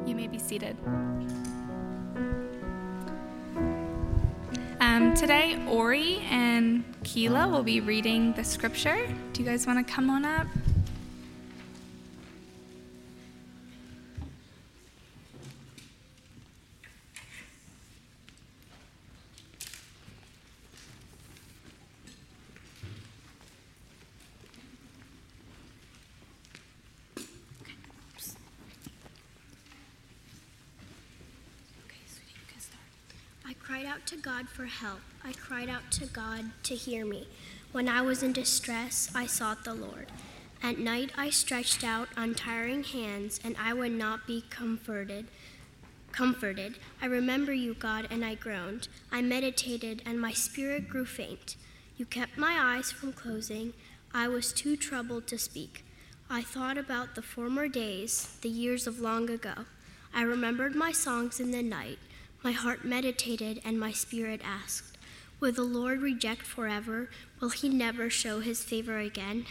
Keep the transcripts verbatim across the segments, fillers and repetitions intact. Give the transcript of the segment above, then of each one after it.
You may be seated. Um, today, Ori and Keela will be reading the scripture. Do you guys want to come on up? I cried out to God for help. I cried out to God to hear me. When I was in distress, I sought the Lord. At night I stretched out untiring hands, and I would not be comforted. Comforted. I remember you, God, and I groaned. I meditated, and my spirit grew faint. You kept my eyes from closing. I was too troubled to speak. I thought about the former days, the years of long ago. I remembered my songs in the night. My heart meditated, and my spirit asked, will the Lord reject forever? Will he never show his favor again?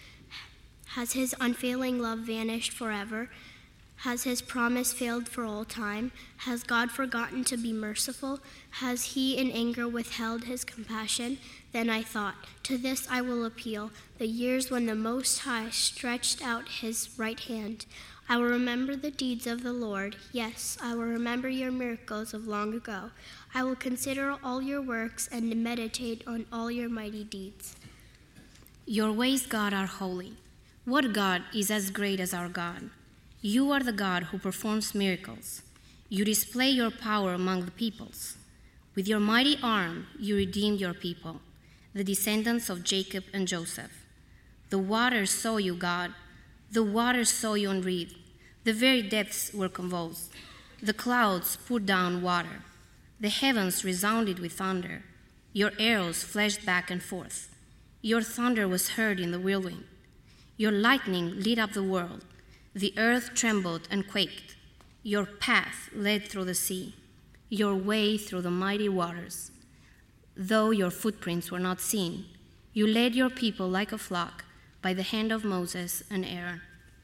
Has his unfailing love vanished forever? Has his promise failed for all time? Has God forgotten to be merciful? Has he in anger withheld his compassion? Then I thought, to this I will appeal, the years when the Most High stretched out his right hand. I will remember the deeds of the Lord. Yes, I will remember your miracles of long ago. I will consider all your works and meditate on all your mighty deeds. Your ways, God, are holy. What God is as great as our God? You are the God who performs miracles. You display your power among the peoples. With your mighty arm, you redeemed your people, the descendants of Jacob and Joseph. The waters saw you, God. The waters saw you unwreathed. The very depths were convulsed. The clouds poured down water. The heavens resounded with thunder. Your arrows flashed back and forth. Your thunder was heard in the whirlwind. Your lightning lit up the world. The earth trembled and quaked. Your path led through the sea, your way through the mighty waters. Though your footprints were not seen, you led your people like a flock by the hand of Moses and Aaron.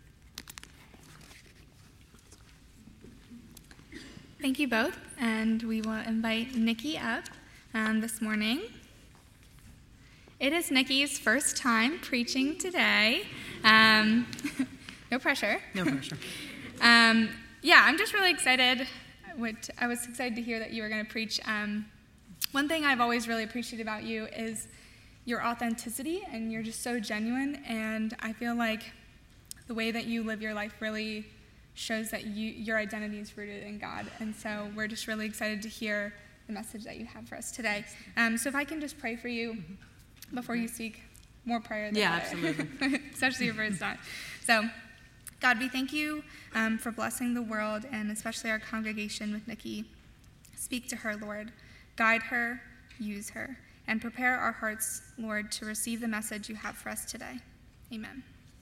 Thank you both, and we will invite Nikki up um, this morning. It is Nikki's first time preaching today. Um, no pressure. No pressure. um, yeah, I'm just really excited. What, I was excited to hear that you were going to preach. Um, one thing I've always really appreciated about you is your authenticity, and you're just so genuine, and I feel like the way that you live your life really shows that you, your identity is rooted in God, and so we're just really excited to hear the message that you have for us today. Um, so if I can just pray for you before you speak, more prayer than Yeah, better. absolutely. Especially your first time. So, God, we thank you um, for blessing the world, and especially our congregation with Nikki. Speak to her, Lord. Guide her, use her, and prepare our hearts, Lord, to receive the message you have for us today. Amen.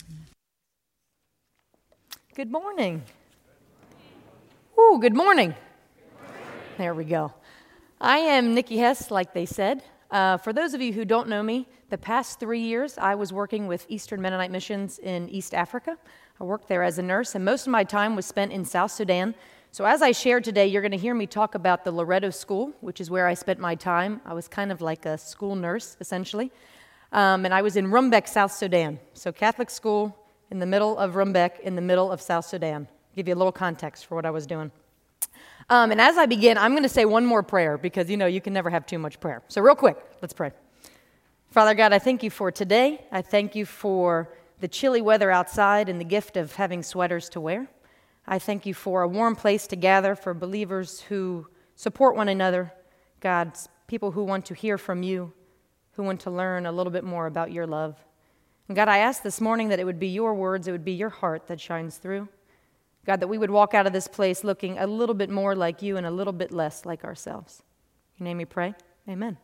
Good morning. Ooh, good morning. There we go. I am Nikki Hess, like they said. Uh, for those of you who don't know me, the past three years I was working with Eastern Mennonite Missions in East Africa. I worked there as a nurse, and most of my time was spent in South Sudan. So as I shared today, you're going to hear me talk about the Loreto School, which is where I spent my time. I was kind of like a school nurse, essentially. Um, and I was in Rumbek, South Sudan. So Catholic school in the middle of Rumbek, in the middle of South Sudan. Give you a little context for what I was doing. Um, and as I begin, I'm going to say one more prayer because, you know, you can never have too much prayer. So real quick, let's pray. Father God, I thank you for today. I thank you for the chilly weather outside and the gift of having sweaters to wear. I thank you for a warm place to gather for believers who support one another. God, people who want to hear from you, who want to learn a little bit more about your love. And God, I ask this morning that it would be your words, it would be your heart that shines through. God, that we would walk out of this place looking a little bit more like you and a little bit less like ourselves. In your name we pray. Amen.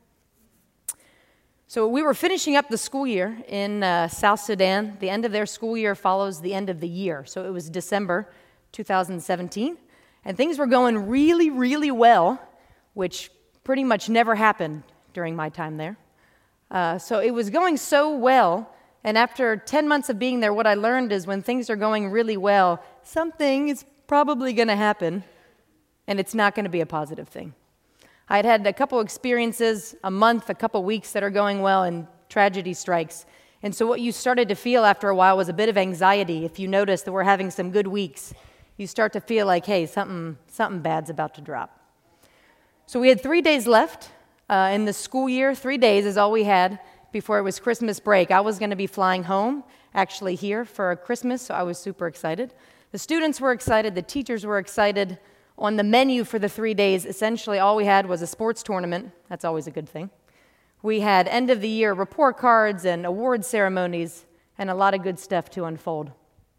So we were finishing up the school year in uh, South Sudan. The end of their school year follows the end of the year. So it was December two thousand seventeen. And things were going really, really well, which pretty much never happened during my time there. Uh, so it was going so well. And after ten months of being there, what I learned is when things are going really well, something is probably going to happen, and it's not going to be a positive thing. I had had a couple experiences, a month, a couple weeks that are going well, and tragedy strikes. And so what you started to feel after a while was a bit of anxiety. If you notice that we're having some good weeks, you start to feel like, hey, something, something bad's about to drop. So we had three days left uh, in the school year. Three days is all we had before it was Christmas break. I was going to be flying home, actually here for Christmas, so I was super excited. The students were excited. The teachers were excited. On the menu for the three days, essentially all we had was a sports tournament. That's always a good thing. We had end-of-the-year report cards and award ceremonies and a lot of good stuff to unfold.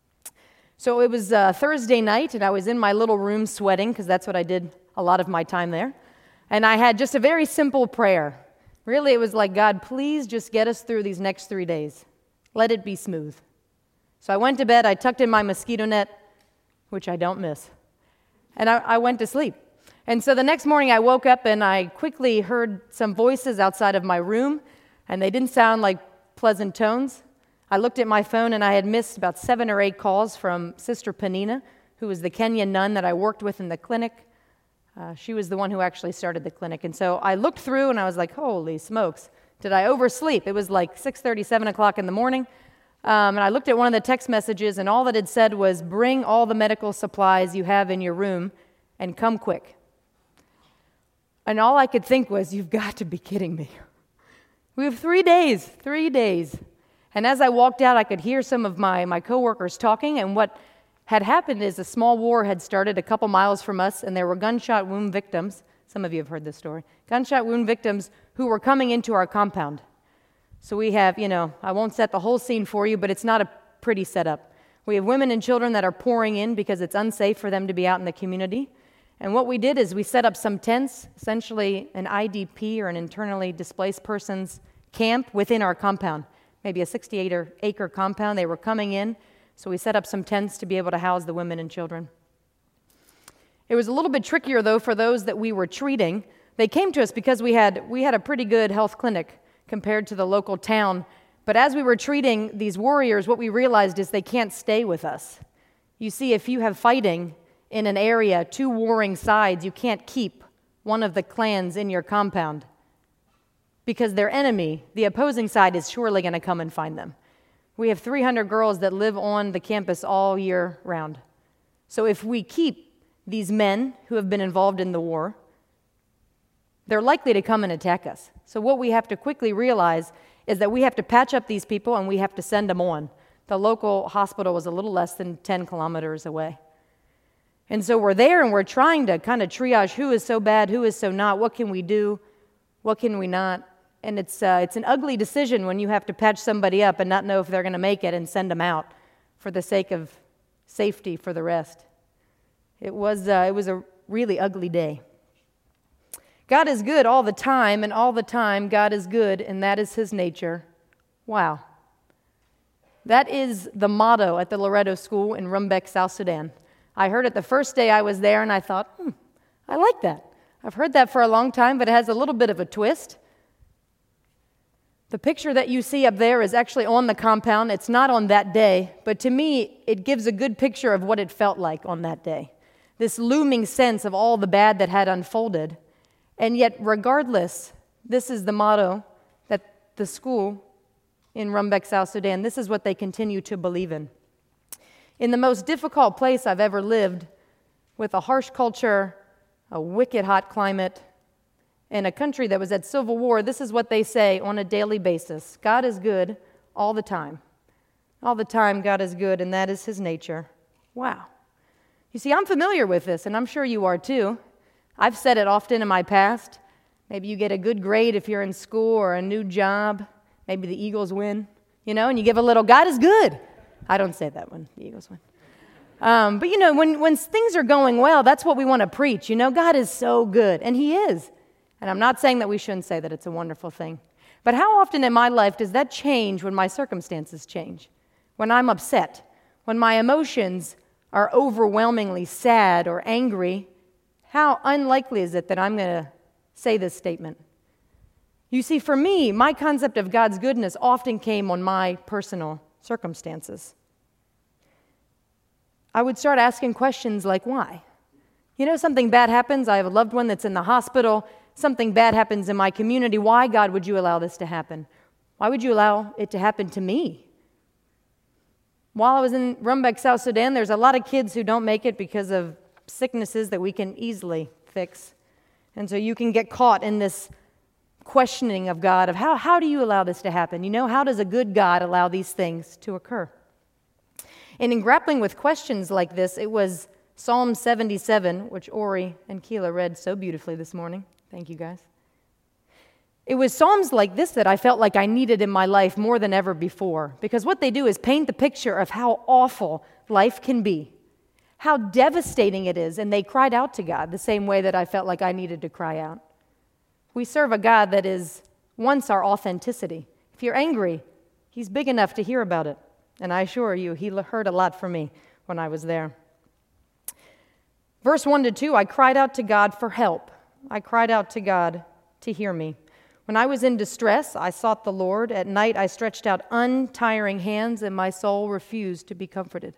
So it was uh, Thursday night, and I was in my little room sweating, because that's what I did a lot of my time there. And I had just a very simple prayer. Really, it was like, God, please just get us through these next three days. Let it be smooth. So I went to bed. I tucked in my mosquito net, which I don't miss. And I, I went to sleep. And so the next morning I woke up and I quickly heard some voices outside of my room, and they didn't sound like pleasant tones. I looked at my phone and I had missed about seven or eight calls from Sister Panina, who was the Kenyan nun that I worked with in the clinic. Uh, she was the one who actually started the clinic. And so I looked through and I was like, holy smokes, did I oversleep? It was like six thirty, seven o'clock in the morning. Um, and I looked at one of the text messages, and all that it said was, bring all the medical supplies you have in your room and come quick. And all I could think was, you've got to be kidding me. We have three days, three days. And as I walked out, I could hear some of my, my coworkers talking, and what had happened is a small war had started a couple miles from us, and there were gunshot wound victims. Some of you have heard this story. Gunshot wound victims who were coming into our compound. So we have, you know, I won't set the whole scene for you, but it's not a pretty setup. We have women and children that are pouring in because it's unsafe for them to be out in the community. And what we did is we set up some tents, essentially an I D P or an internally displaced person's camp within our compound, maybe a sixty-eight acre compound. They were coming in, so we set up some tents to be able to house the women and children. It was a little bit trickier, though, for those that we were treating. They came to us because we had we had a pretty good health clinic compared to the local town. But as we were treating these warriors, what we realized is they can't stay with us. You see, if you have fighting in an area, two warring sides, you can't keep one of the clans in your compound because their enemy, the opposing side, is surely going to come and find them. We have three hundred girls that live on the campus all year round. So if we keep these men who have been involved in the war, they're likely to come and attack us. So what we have to quickly realize is that we have to patch up these people and we have to send them on. The local hospital was a little less than ten kilometers away. And so we're there and we're trying to kind of triage who is so bad, who is so not, what can we do, what can we not. And it's uh, it's an ugly decision when you have to patch somebody up and not know if they're going to make it and send them out for the sake of safety for the rest. It was uh, it was a really ugly day. God is good all the time, and all the time God is good, and that is His nature. Wow. That is the motto at the Loretto School in Rumbek, South Sudan. I heard it the first day I was there, and I thought, hmm, I like that. I've heard that for a long time, but it has a little bit of a twist. The picture that you see up there is actually on the compound. It's not on that day, but to me, it gives a good picture of what it felt like on that day. This looming sense of all the bad that had unfolded. And yet, regardless, this is the motto that the school in Rumbek, South Sudan, this is what they continue to believe in. In the most difficult place I've ever lived, with a harsh culture, a wicked hot climate, and a country that was at civil war, this is what they say on a daily basis. God is good all the time. All the time, God is good, and that is His nature. Wow. You see, I'm familiar with this, and I'm sure you are too. I've said it often in my past. Maybe you get a good grade if you're in school or a new job. Maybe the Eagles win, you know, and you give a little, God is good. I don't say that when the Eagles win. Um, but, you know, when, when things are going well, that's what we want to preach. You know, God is so good, and He is. And I'm not saying that we shouldn't say that it's a wonderful thing. But how often in my life does that change when my circumstances change? When I'm upset? When my emotions are overwhelmingly sad or angry? How unlikely is it that I'm going to say this statement? You see, for me, my concept of God's goodness often came on my personal circumstances. I would start asking questions like, why? You know, something bad happens. I have a loved one that's in the hospital. Something bad happens in my community. Why, God, would you allow this to happen? Why would you allow it to happen to me? While I was in Rumbek, South Sudan, there's a lot of kids who don't make it because of sicknesses that we can easily fix. And so you can get caught in this questioning of God, of how, how do you allow this to happen? You know, how does a good God allow these things to occur? And in grappling with questions like this, it was Psalm seventy-seven, which Ori and Keela read so beautifully this morning. Thank you, guys. It was Psalms like this that I felt like I needed in my life more than ever before, because what they do is paint the picture of how awful life can be, how devastating it is, and they cried out to God the same way that I felt like I needed to cry out. We serve a God that is once our authenticity. If you're angry, he's big enough to hear about it. And I assure you, he heard a lot from me when I was there. Verse one to two, I cried out to God for help. I cried out to God to hear me. When I was in distress, I sought the Lord. At night, I stretched out untiring hands, and my soul refused to be comforted.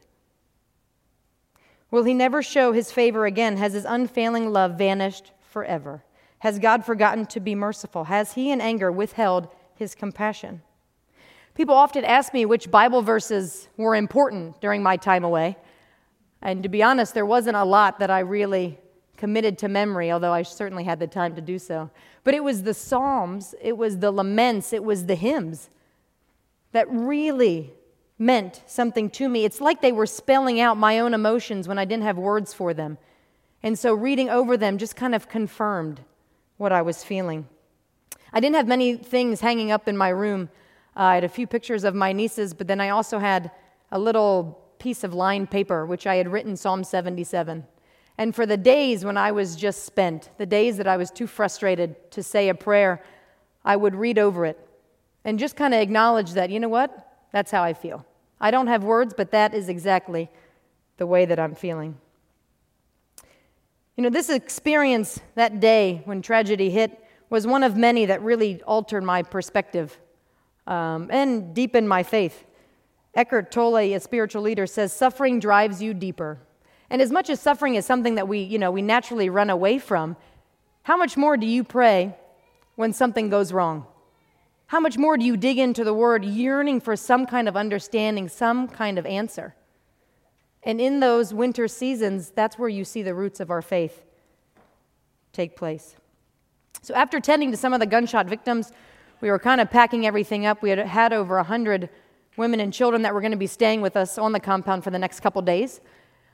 Will he never show his favor again? Has his unfailing love vanished forever? Has God forgotten to be merciful? Has he in anger withheld his compassion? People often ask me which Bible verses were important during my time away. And to be honest, there wasn't a lot that I really committed to memory, although I certainly had the time to do so. But it was the Psalms, it was the laments, it was the hymns that really meant something to me. It's like they were spelling out my own emotions when I didn't have words for them. And so reading over them just kind of confirmed what I was feeling. I didn't have many things hanging up in my room. Uh, I had a few pictures of my nieces, but then I also had a little piece of lined paper, which I had written Psalm seventy-seven. And for the days when I was just spent, the days that I was too frustrated to say a prayer, I would read over it and just kind of acknowledge that, you know what? That's how I feel. I don't have words, but that is exactly the way that I'm feeling. You know, this experience that day when tragedy hit was one of many that really altered my perspective um, and deepened my faith. Eckhart Tolle, a spiritual leader, says, suffering drives you deeper. And as much as suffering is something that we, you know, we naturally run away from, how much more do you pray when something goes wrong? How much more do you dig into the Word, yearning for some kind of understanding, some kind of answer? And in those winter seasons, that's where you see the roots of our faith take place. So after tending to some of the gunshot victims, we were kind of packing everything up. We had had over one hundred women and children that were going to be staying with us on the compound for the next couple days.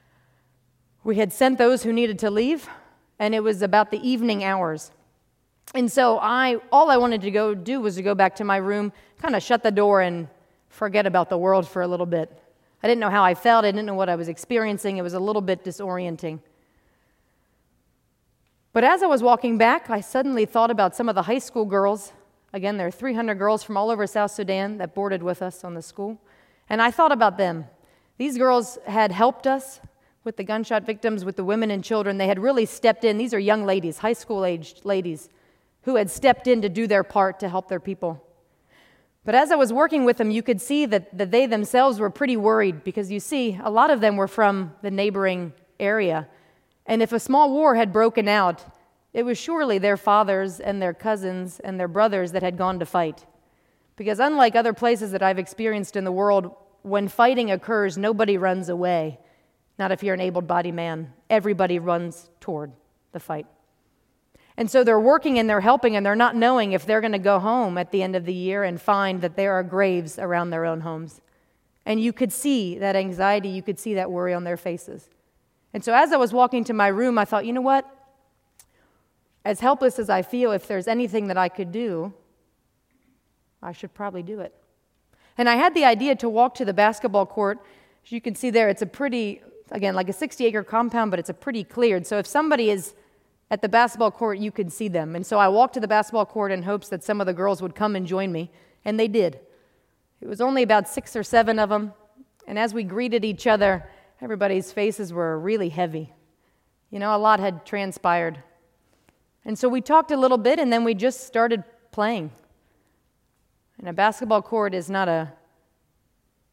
We had sent those who needed to leave, and it was about the evening hours. And so I, all I wanted to go do was to go back to my room, kind of shut the door and forget about the world for a little bit. I didn't know how I felt. I didn't know what I was experiencing. It was a little bit disorienting. But as I was walking back, I suddenly thought about some of the high school girls. Again, there are three hundred girls from all over South Sudan that boarded with us on the school. And I thought about them. These girls had helped us with the gunshot victims, with the women and children. They had really stepped in. These are young ladies, high school-aged ladies, who had stepped in to do their part to help their people. But as I was working with them, you could see that, that they themselves were pretty worried, because you see, a lot of them were from the neighboring area. And if a small war had broken out, it was surely their fathers and their cousins and their brothers that had gone to fight. Because unlike other places that I've experienced in the world, when fighting occurs, nobody runs away. Not if you're an able-bodied man. Everybody runs toward the fight. And so they're working and they're helping, and they're not knowing if they're going to go home at the end of the year and find that there are graves around their own homes. And you could see that anxiety, you could see that worry on their faces. And so as I was walking to my room, I thought, you know what? As helpless as I feel, if there's anything that I could do, I should probably do it. And I had the idea to walk to the basketball court. As you can see there, it's a pretty, again, like a sixty-acre compound, but it's a pretty cleared. So if somebody is at the basketball court, you could see them. And so I walked to the basketball court in hopes that some of the girls would come and join me, and they did. It was only about six or seven of them, and as we greeted each other, everybody's faces were really heavy. You know, a lot had transpired. And so we talked a little bit, and then we just started playing. And a basketball court is not a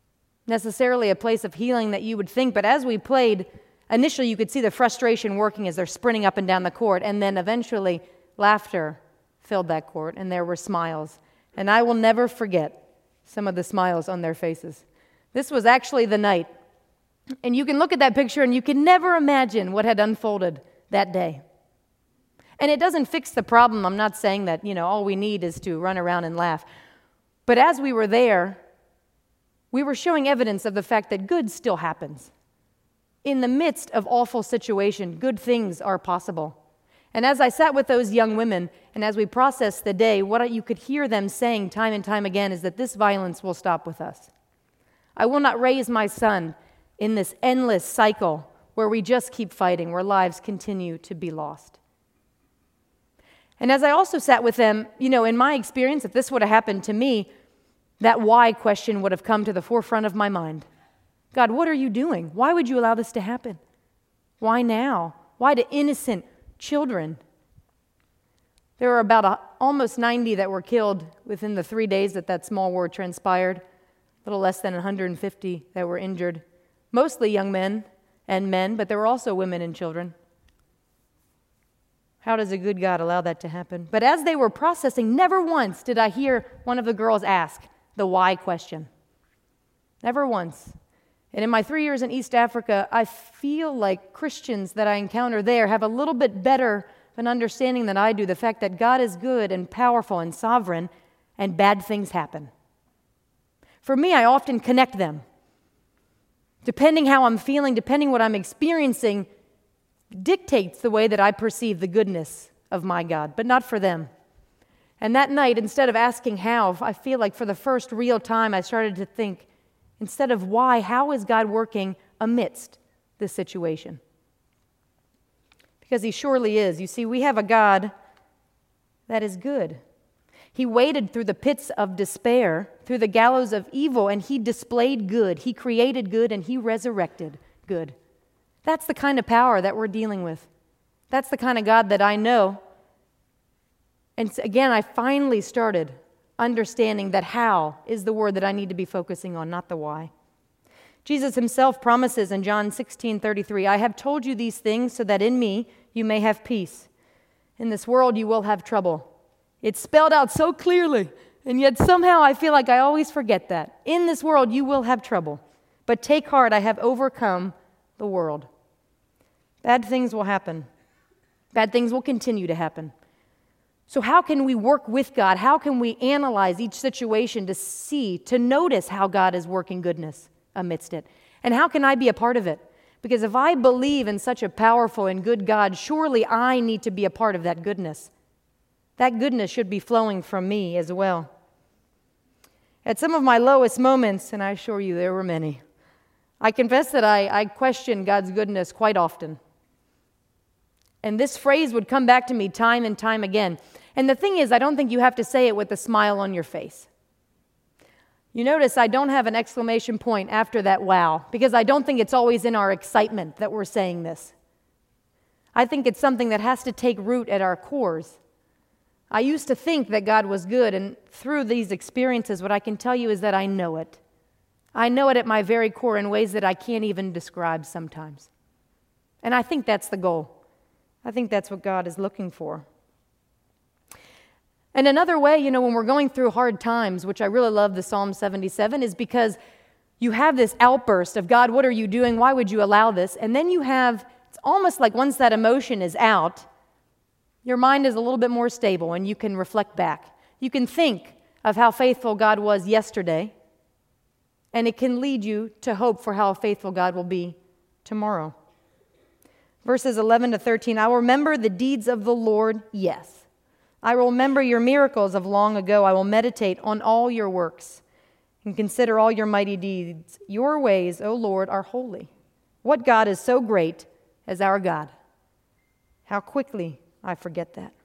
necessarily a place of healing that you would think, but as we played, initially you could see the frustration working as they're sprinting up and down the court, and then eventually laughter filled that court, and there were smiles. And I will never forget some of the smiles on their faces. This was actually the night. And you can look at that picture and you can never imagine what had unfolded that day. And it doesn't fix the problem. I'm not saying that, you know, all we need is to run around and laugh. But as we were there, we were showing evidence of the fact that good still happens. In the midst of awful situation, good things are possible. And as I sat with those young women, and as we processed the day, what you could hear them saying time and time again is that this violence will stop with us. I will not raise my son in this endless cycle where we just keep fighting, where lives continue to be lost. And as I also sat with them, you know, in my experience, if this would have happened to me, that why question would have come to the forefront of my mind. God, what are you doing? Why would you allow this to happen? Why now? Why to innocent children? There were about a, almost ninety that were killed within the three days that that small war transpired, a little less than one hundred fifty that were injured, mostly young men and men, but there were also women and children. How does a good God allow that to happen? But as they were processing, never once did I hear one of the girls ask the why question. Never once. And in my three years in East Africa, I feel like Christians that I encounter there have a little bit better of an understanding than I do, the fact that God is good and powerful and sovereign, and bad things happen. For me, I often connect them. Depending how I'm feeling, depending what I'm experiencing, dictates the way that I perceive the goodness of my God, but not for them. And that night, instead of asking how, I feel like for the first real time I started to think, instead of why, how is God working amidst this situation? Because he surely is. You see, we have a God that is good. He waded through the pits of despair, through the gallows of evil, and he displayed good. He created good, and he resurrected good. That's the kind of power that we're dealing with. That's the kind of God that I know. And again, I finally started understanding that how is the word that I need to be focusing on, not the why. Jesus himself promises in John sixteen thirty-three, I have told you these things so that in me you may have peace. In this world you will have trouble. It's spelled out so clearly, and yet somehow I feel like I always forget that. In this world you will have trouble, but take heart, I have overcome the world. Bad things will happen. Bad things will continue to happen. So how can we work with God? How can we analyze each situation to see, to notice how God is working goodness amidst it? And how can I be a part of it? Because if I believe in such a powerful and good God, surely I need to be a part of that goodness. That goodness should be flowing from me as well. At some of my lowest moments, and I assure you there were many, I confess that I, I questioned God's goodness quite often. And this phrase would come back to me time and time again. And the thing is, I don't think you have to say it with a smile on your face. You notice I don't have an exclamation point after that wow, because I don't think it's always in our excitement that we're saying this. I think it's something that has to take root at our cores. I used to think that God was good, and through these experiences, what I can tell you is that I know it. I know it at my very core in ways that I can't even describe sometimes. And I think that's the goal. I think that's what God is looking for. And another way, you know, when we're going through hard times, which I really love the Psalm seventy-seven, is because you have this outburst of, God, what are you doing? Why would you allow this? And then you have, it's almost like once that emotion is out, your mind is a little bit more stable and you can reflect back. You can think of how faithful God was yesterday, and it can lead you to hope for how faithful God will be tomorrow. Verses eleven to thirteen, I will remember the deeds of the Lord, yes. I will remember your miracles of long ago. I will meditate on all your works and consider all your mighty deeds. Your ways, O Lord, are holy. What God is so great as our God? How quickly I forget that.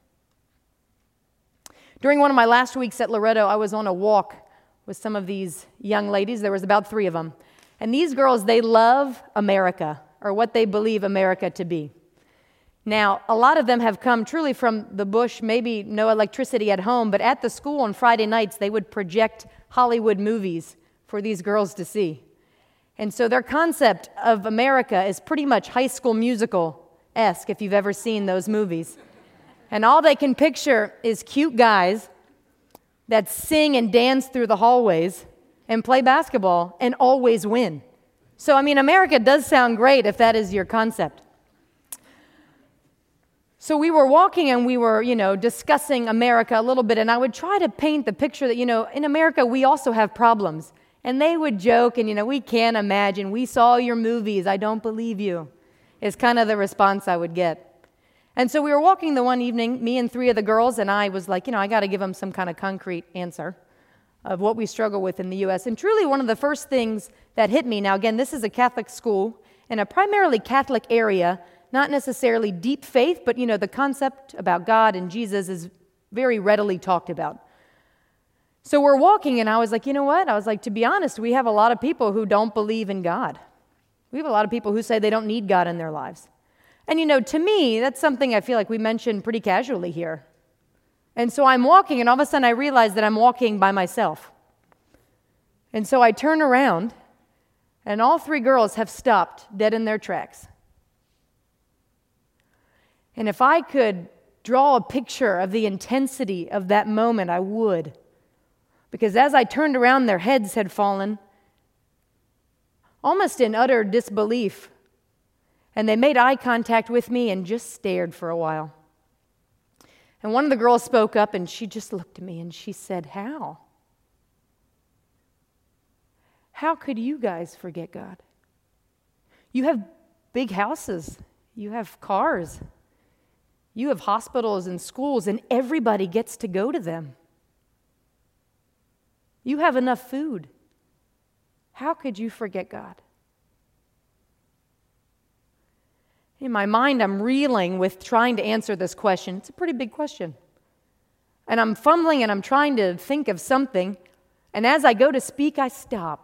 During one of my last weeks at Loretto, I was on a walk with some of these young ladies. There was about three of them. And these girls, they love America, or what they believe America to be. Now, a lot of them have come truly from the bush, maybe no electricity at home, but at the school on Friday nights, they would project Hollywood movies for these girls to see. And so their concept of America is pretty much High School Musical-esque, if you've ever seen those movies. And all they can picture is cute guys that sing and dance through the hallways and play basketball and always win. So, I mean, America does sound great if that is your concept. So we were walking and we were, you know, discussing America a little bit, and I would try to paint the picture that, you know, in America we also have problems. And they would joke, and, you know, we can't imagine. We saw your movies. I don't believe you, is kind of the response I would get. And so we were walking the one evening, me and three of the girls, and I was like, you know, I got to give them some kind of concrete answer of what we struggle with in the U S. And truly one of the first things that hit me, now again, this is a Catholic school in a primarily Catholic area, not necessarily deep faith, but, you know, the concept about God and Jesus is very readily talked about. So we're walking, and I was like, you know what? I was like, to be honest, we have a lot of people who don't believe in God. We have a lot of people who say they don't need God in their lives. And, you know, to me, that's something I feel like we mentioned pretty casually here. And so I'm walking, and all of a sudden I realize that I'm walking by myself. And so I turn around, and all three girls have stopped dead in their tracks. And if I could draw a picture of the intensity of that moment, I would. Because as I turned around, their heads had fallen, almost in utter disbelief. And they made eye contact with me and just stared for a while. And one of the girls spoke up, and she just looked at me and she said, how? How could you guys forget God? You have big houses. You have cars. You have hospitals and schools, and everybody gets to go to them. You have enough food. How could you forget God? In my mind, I'm reeling with trying to answer this question. It's a pretty big question. And I'm fumbling and I'm trying to think of something. And as I go to speak, I stop.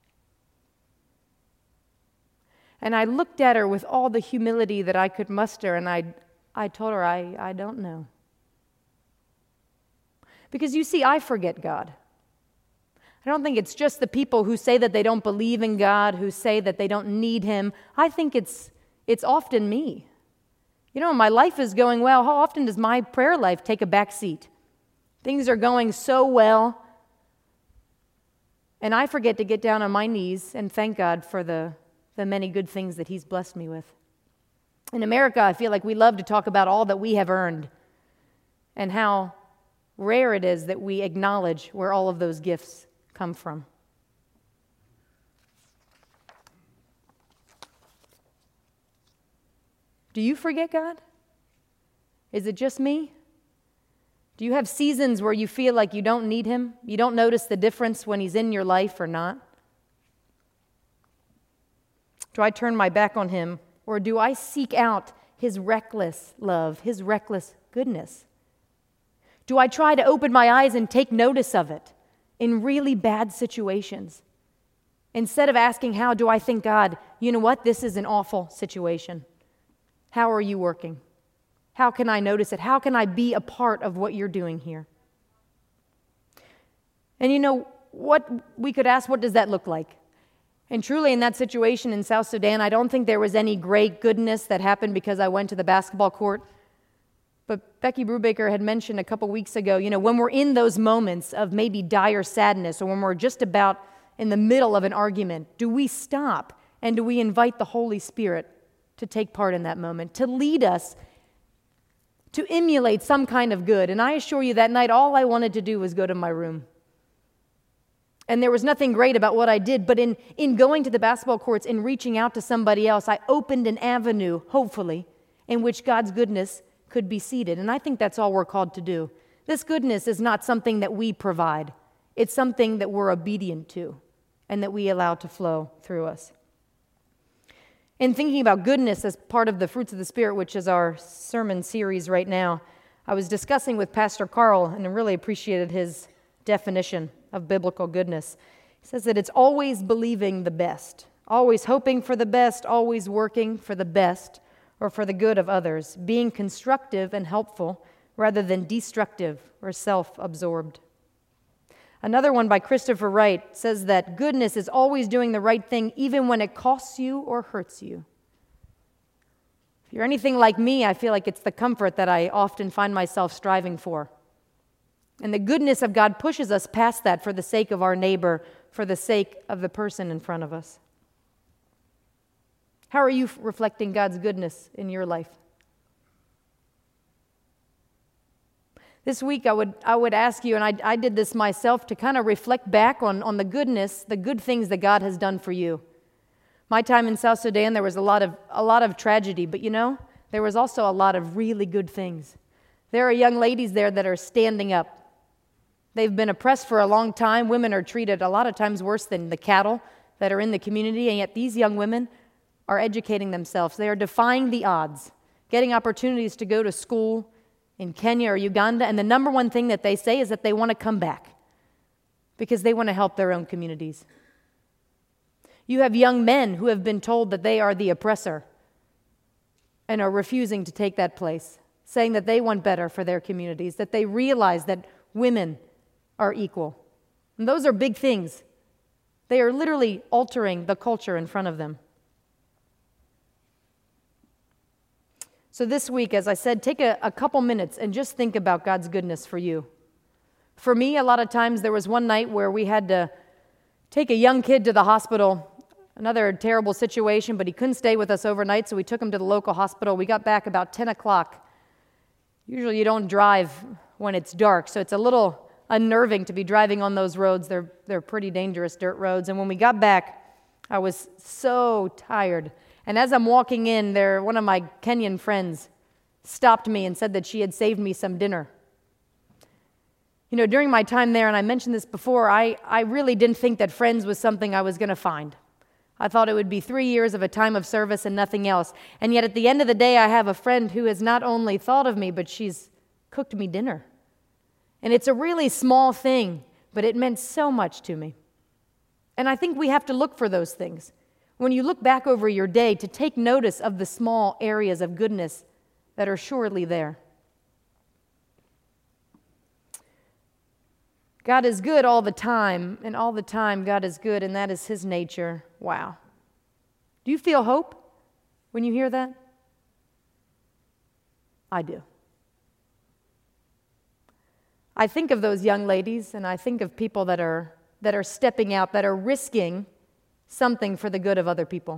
And I looked at her with all the humility that I could muster, and I, I told her, I, I don't know. Because you see, I forget God. I don't think it's just the people who say that they don't believe in God, who say that they don't need Him. I think it's it's often me. You know, my life is going well. How often does my prayer life take a back seat? Things are going so well, and I forget to get down on my knees and thank God for the, the many good things that He's blessed me with. In America, I feel like we love to talk about all that we have earned and how rare it is that we acknowledge where all of those gifts come from. Do you forget God? Is it just me? Do you have seasons where you feel like you don't need Him? You don't notice the difference when He's in your life or not? Do I turn my back on Him, or do I seek out His reckless love, His reckless goodness? Do I try to open my eyes and take notice of it in really bad situations? Instead of asking, how do I think, God, you know what, this is an awful situation. How are you working? How can I notice it? How can I be a part of what you're doing here? And you know, what we could ask, what does that look like? And truly in that situation in South Sudan, I don't think there was any great goodness that happened because I went to the basketball court. But Becky Brubaker had mentioned a couple weeks ago, you know, when we're in those moments of maybe dire sadness, or when we're just about in the middle of an argument, do we stop and do we invite the Holy Spirit to take part in that moment, to lead us, to emulate some kind of good? And I assure you, that night, all I wanted to do was go to my room. And there was nothing great about what I did, but in, in going to the basketball courts and reaching out to somebody else, I opened an avenue, hopefully, in which God's goodness could be seated. And I think that's all we're called to do. This goodness is not something that we provide. It's something that we're obedient to and that we allow to flow through us. In thinking about goodness as part of the fruits of the Spirit, which is our sermon series right now, I was discussing with Pastor Carl, and I really appreciated his definition of biblical goodness. He says that it's always believing the best, always hoping for the best, always working for the best or for the good of others, being constructive and helpful rather than destructive or self-absorbed. Another one by Christopher Wright says that goodness is always doing the right thing even when it costs you or hurts you. If you're anything like me, I feel like it's the comfort that I often find myself striving for. And the goodness of God pushes us past that for the sake of our neighbor, for the sake of the person in front of us. How are you reflecting God's goodness in your life? This week I would I would ask you, and I, I did this myself, to kind of reflect back on, on the goodness, the good things that God has done for you. My time in South Sudan, there was a lot of a lot of tragedy, but you know, there was also a lot of really good things. There are young ladies there that are standing up. They've been oppressed for a long time. Women are treated a lot of times worse than the cattle that are in the community, and yet these young women are educating themselves. They are defying the odds, getting opportunities to go to school in Kenya or Uganda, and the number one thing that they say is that they want to come back because they want to help their own communities. You have young men who have been told that they are the oppressor and are refusing to take that place, saying that they want better for their communities, that they realize that women are equal. And those are big things. They are literally altering the culture in front of them. So this week, as I said, take a, a couple minutes and just think about God's goodness for you. For me, a lot of times there was one night where we had to take a young kid to the hospital, another terrible situation, but he couldn't stay with us overnight, so we took him to the local hospital. We got back about ten o'clock. Usually you don't drive when it's dark, so it's a little unnerving to be driving on those roads. They're, they're pretty dangerous dirt roads. And when we got back, I was so tired. And as I'm walking in there, one of my Kenyan friends stopped me and said that she had saved me some dinner. You know, during my time there, and I mentioned this before, I, I really didn't think that Friends was something I was going to find. I thought it would be three years of a time of service and nothing else. And yet at the end of the day, I have a friend who has not only thought of me, but she's cooked me dinner. And it's a really small thing, but it meant so much to me. And I think we have to look for those things. When you look back over your day, to take notice of the small areas of goodness that are surely there. God is good all the time, and all the time God is good, and that is His nature. Wow. Do you feel hope when you hear that? I do. I think of those young ladies, and I think of people that are that are stepping out, that are risking something for the good of other people.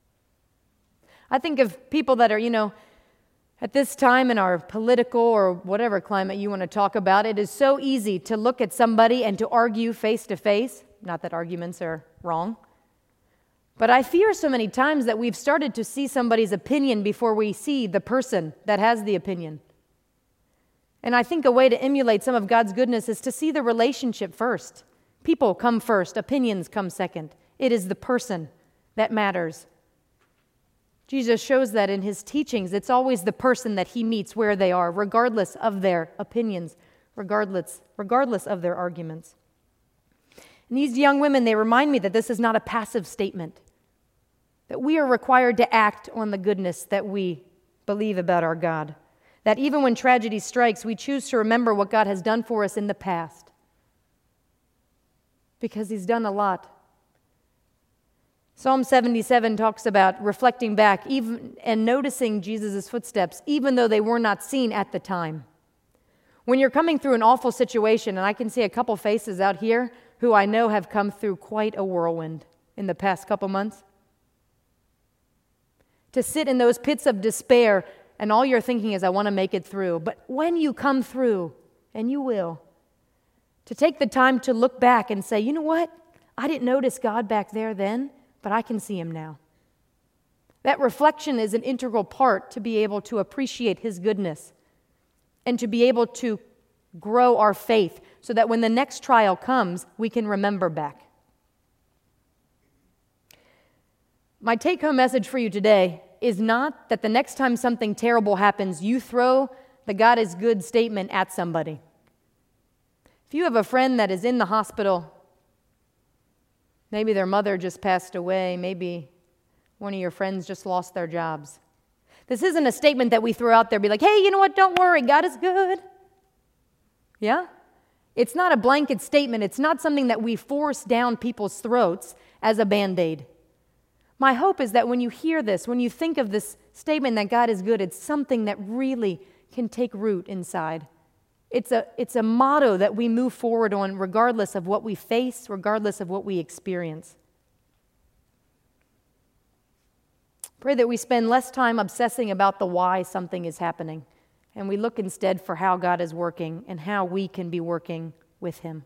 I think of people that are, you know, at this time in our political or whatever climate you want to talk about, it is so easy to look at somebody and to argue face to face. Not that arguments are wrong. But I fear so many times that we've started to see somebody's opinion before we see the person that has the opinion. And I think a way to emulate some of God's goodness is to see the relationship first. People come first, opinions come second. It is the person that matters. Jesus shows that in His teachings. It's always the person that He meets where they are, regardless of their opinions, regardless, regardless of their arguments. And these young women, they remind me that this is not a passive statement, that we are required to act on the goodness that we believe about our God, that even when tragedy strikes, we choose to remember what God has done for us in the past, because He's done a lot. Psalm seventy-seven talks about reflecting back even and noticing Jesus' footsteps, even though they were not seen at the time. When you're coming through an awful situation, and I can see a couple faces out here who I know have come through quite a whirlwind in the past couple months, to sit in those pits of despair, and all you're thinking is, I want to make it through. But when you come through, and you will, to take the time to look back and say, you know what? I didn't notice God back there then, but I can see Him now. That reflection is an integral part to be able to appreciate His goodness and to be able to grow our faith so that when the next trial comes, we can remember back. My take-home message for you today is not that the next time something terrible happens, you throw the God is good statement at somebody. If you have a friend that is in the hospital, maybe their mother just passed away, maybe one of your friends just lost their jobs. This isn't a statement that we throw out there, be like, hey, you know what, don't worry, God is good. Yeah? It's not a blanket statement. It's not something that we force down people's throats as a Band-Aid. My hope is that when you hear this, when you think of this statement that God is good, it's something that really can take root inside. It's a, it's a motto that we move forward on regardless of what we face, regardless of what we experience. Pray that we spend less time obsessing about the why something is happening, and we look instead for how God is working and how we can be working with Him.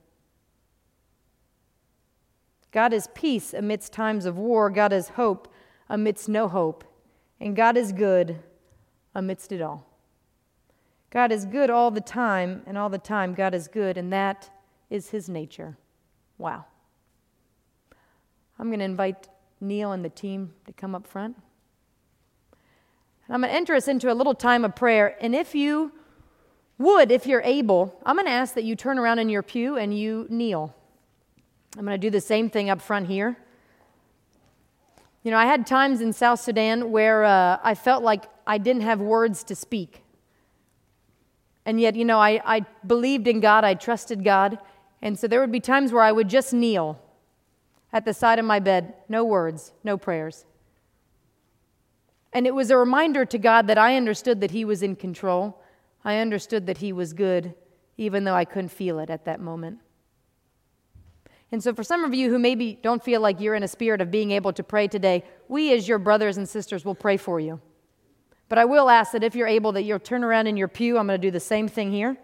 God is peace amidst times of war. God is hope amidst no hope. And God is good amidst it all. God is good all the time, and all the time God is good, and that is His nature. Wow. I'm going to invite Neil and the team to come up front. And I'm going to enter us into a little time of prayer. And if you would, if you're able, I'm going to ask that you turn around in your pew and you kneel. I'm going to do the same thing up front here. You know, I had times in South Sudan where uh, I felt like I didn't have words to speak. And yet, you know, I, I believed in God, I trusted God, and so there would be times where I would just kneel at the side of my bed, no words, no prayers. And it was a reminder to God that I understood that He was in control. I understood that He was good, even though I couldn't feel it at that moment. And so for some of you who maybe don't feel like you're in a spirit of being able to pray today, we as your brothers and sisters will pray for you. But I will ask that if you're able, that you'll turn around in your pew. I'm going to do the same thing here.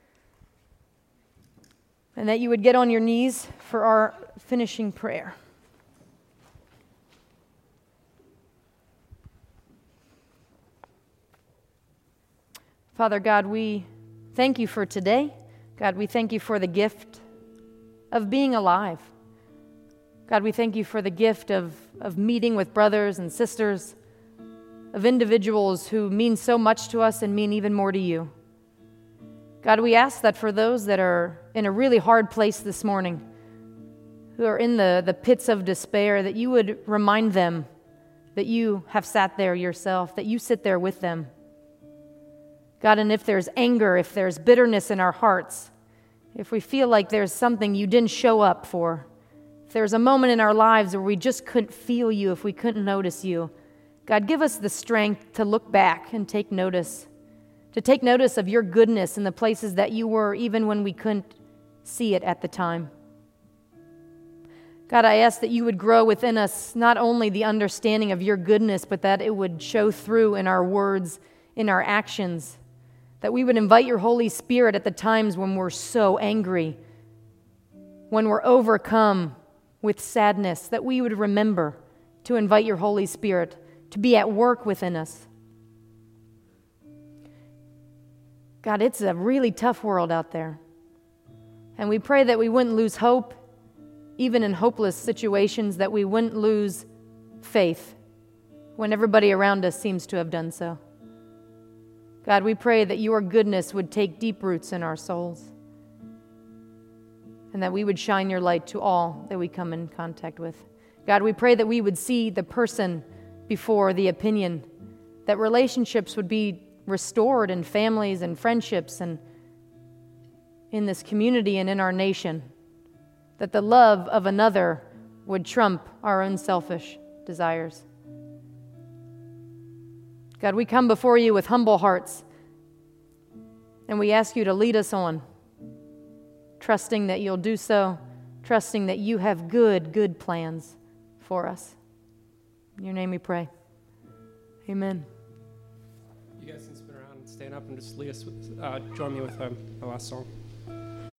And that you would get on your knees for our finishing prayer. Father God, we thank You for today. God, we thank You for the gift of being alive. God, we thank You for the gift of, of meeting with brothers and sisters, of individuals who mean so much to us and mean even more to You. God, we ask that for those that are in a really hard place this morning, who are in the, the pits of despair, that You would remind them that You have sat there yourself, that You sit there with them. God, and if there's anger, if there's bitterness in our hearts, if we feel like there's something You didn't show up for, if there's a moment in our lives where we just couldn't feel You, if we couldn't notice You, God, give us the strength to look back and take notice, to take notice of Your goodness in the places that You were, even when we couldn't see it at the time. God, I ask that You would grow within us not only the understanding of Your goodness, but that it would show through in our words, in our actions, that we would invite Your Holy Spirit at the times when we're so angry, when we're overcome with sadness, that we would remember to invite Your Holy Spirit to be at work within us. God, it's a really tough world out there. And we pray that we wouldn't lose hope, even in hopeless situations, that we wouldn't lose faith when everybody around us seems to have done so. God, we pray that Your goodness would take deep roots in our souls, and that we would shine Your light to all that we come in contact with. God, we pray that we would see the person before the opinion, that relationships would be restored in families and friendships and in this community and in our nation, that the love of another would trump our own selfish desires. God, we come before You with humble hearts, and we ask You to lead us on, trusting that You'll do so, trusting that You have good, good plans for us. In Your name we pray. Amen. You guys can spin around and stand up and just lead us with, uh, join me with um, the last song.